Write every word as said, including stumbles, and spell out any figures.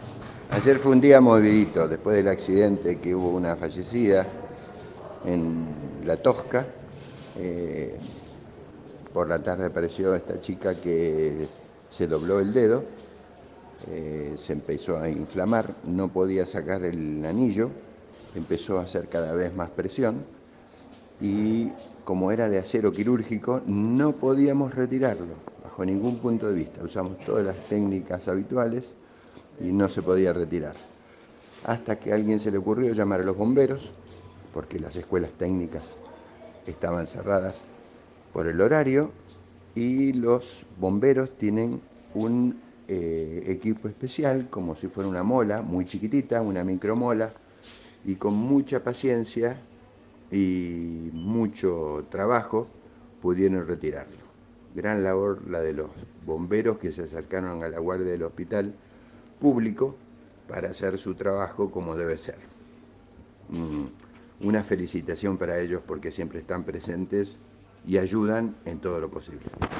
Ayer fue un día movidito, después del accidente que hubo una fallecida en La Tosca. eh, por la tarde apareció esta chica que se dobló el dedo, eh, se empezó a inflamar, no podía sacar el anillo, empezó a hacer cada vez más presión y como era de acero quirúrgico no podíamos retirarlo bajo ningún punto de vista. Usamos todas las técnicas habituales y no se podía retirar. Hasta que a alguien se le ocurrió llamar a los bomberos, porque las escuelas técnicas estaban cerradas por el horario, y los bomberos tienen un eh, equipo especial, como si fuera una mola muy chiquitita, una micromola, y con mucha paciencia y mucho trabajo pudieron retirarlo. Gran labor la de los bomberos que se acercaron a la guardia del hospital público para hacer su trabajo como debe ser. Una felicitación para ellos porque siempre están presentes y ayudan en todo lo posible.